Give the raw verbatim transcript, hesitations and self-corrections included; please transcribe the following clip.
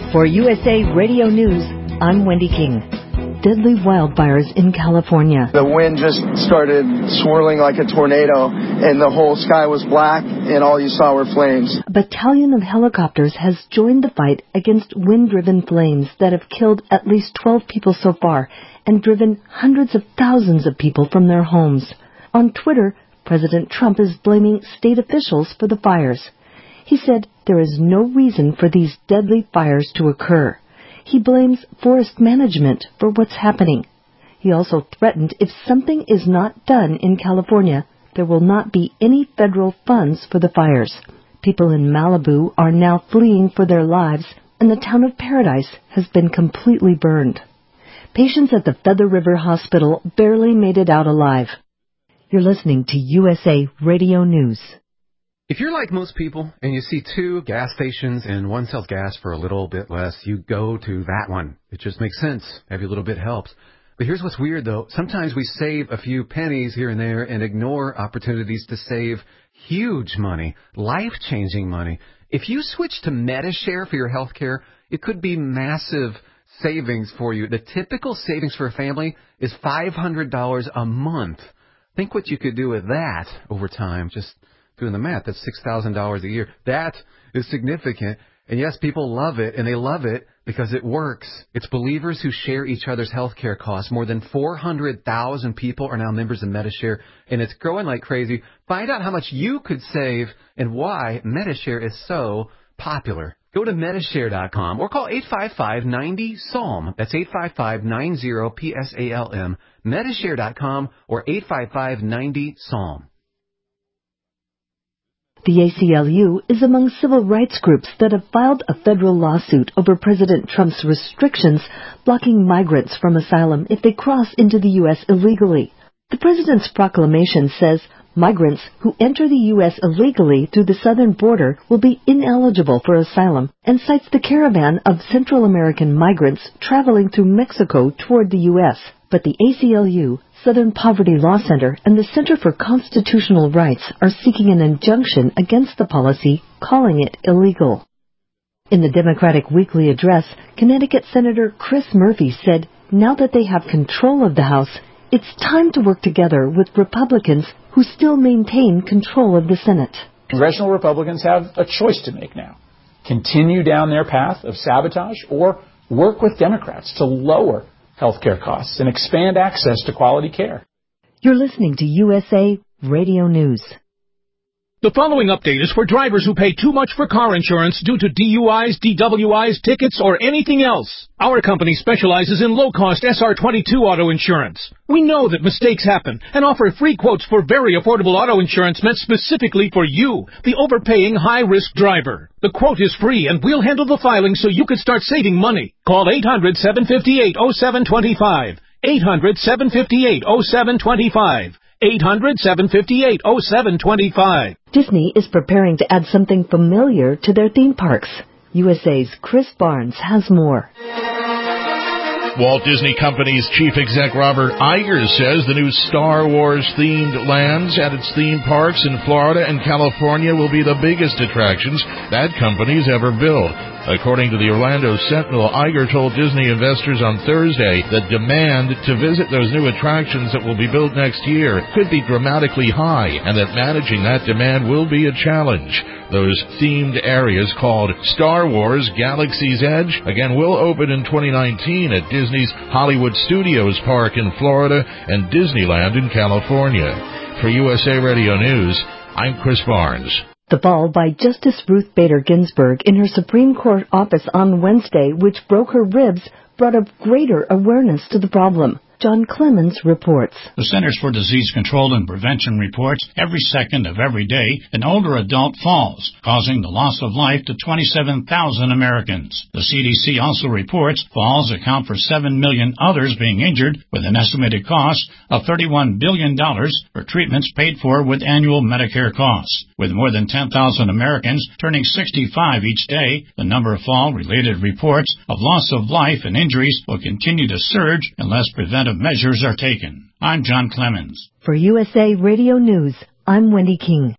For U S A Radio News, I'm Wendy King. Deadly wildfires in California. The wind just started swirling like a tornado, and the whole sky was black, and all you saw were flames. A battalion of helicopters has joined the fight against wind-driven flames that have killed at least twelve people so far and driven hundreds of thousands of people from their homes. On Twitter, President Trump is blaming state officials for the fires. He said there is no reason for these deadly fires to occur. He blames forest management for what's happening. He also threatened if something is not done in California, there will not be any federal funds for the fires. People in Malibu are now fleeing for their lives, and the town of Paradise has been completely burned. Patients at the Feather River Hospital barely made it out alive. You're listening to U S A Radio News. If you're like most people and you see two gas stations and one sells gas for a little bit less, you go to that one. It just makes sense. Every little bit helps. But here's what's weird, though. Sometimes we save a few pennies here and there and ignore opportunities to save huge money, life-changing money. If you switch to Medi-Share for your health care, it could be massive savings for you. The typical savings for a family is five hundred dollars a month. Think what you could do with that over time. Just doing the math, that's six thousand dollars a year. That is significant. And yes, people love it, and they love it because it works. It's believers who share each other's health care costs. More than four hundred thousand people are now members of Medi-Share, and it's growing like crazy. Find out how much you could save and why Medi-Share is so popular. Go to Medi-Share dot com or call eight five five, nine zero, S A L M. That's eight five five, nine zero, P S A L M. Medi-Share dot com or eight five five, nine zero, S A L M. The A C L U is among civil rights groups that have filed a federal lawsuit over President Trump's restrictions blocking migrants from asylum if they cross into the U S illegally. The president's proclamation says migrants who enter the U S illegally through the southern border will be ineligible for asylum and cites the caravan of Central American migrants traveling through Mexico toward the U S. But the A C L U, Southern Poverty Law Center, and the Center for Constitutional Rights are seeking an injunction against the policy, calling it illegal. In the Democratic Weekly Address, Connecticut Senator Chris Murphy said, now that they have control of the House, it's time to work together with Republicans who still maintain control of the Senate. Congressional Republicans have a choice to make now. Continue down their path of sabotage or work with Democrats to lower healthcare costs and expand access to quality care. You're listening to U S A Radio News. The following update is for drivers who pay too much for car insurance due to D U Is, D W Is, tickets, or anything else. Our company specializes in low-cost S R twenty-two auto insurance. We know that mistakes happen and offer free quotes for very affordable auto insurance meant specifically for you, the overpaying high-risk driver. The quote is free, and we'll handle the filing so you can start saving money. Call eight hundred, seven five eight, oh seven two five. eight hundred, seven five eight, oh seven two five. eight hundred, seven five eight, oh seven two five. Disney is preparing to add something familiar to their theme parks. U S A's Chris Barnes has more. Walt Disney Company's chief exec Robert Iger says the new Star Wars-themed lands at its theme parks in Florida and California will be the biggest attractions that company's ever built. According to the Orlando Sentinel, Iger told Disney investors on Thursday that demand to visit those new attractions that will be built next year could be dramatically high and that managing that demand will be a challenge. Those themed areas called Star Wars Galaxy's Edge, again, will open in twenty nineteen at Disney's Hollywood Studios Park in Florida and Disneyland in California. For U S A Radio News, I'm Chris Barnes. The fall by Justice Ruth Bader Ginsburg in her Supreme Court office on Wednesday, which broke her ribs, brought up greater awareness to the problem. John Clemens reports. The Centers for Disease Control and Prevention reports every second of every day an older adult falls, causing the loss of life to twenty-seven thousand Americans. The C D C also reports falls account for seven million others being injured, with an estimated cost of thirty-one billion dollars for treatments paid for with annual Medicare costs. With more than ten thousand Americans turning sixty-five each day, the number of fall-related reports of loss of life and injuries will continue to surge unless preventive measures are taken. I'm John Clemens. For U S A Radio News, I'm Wendy King.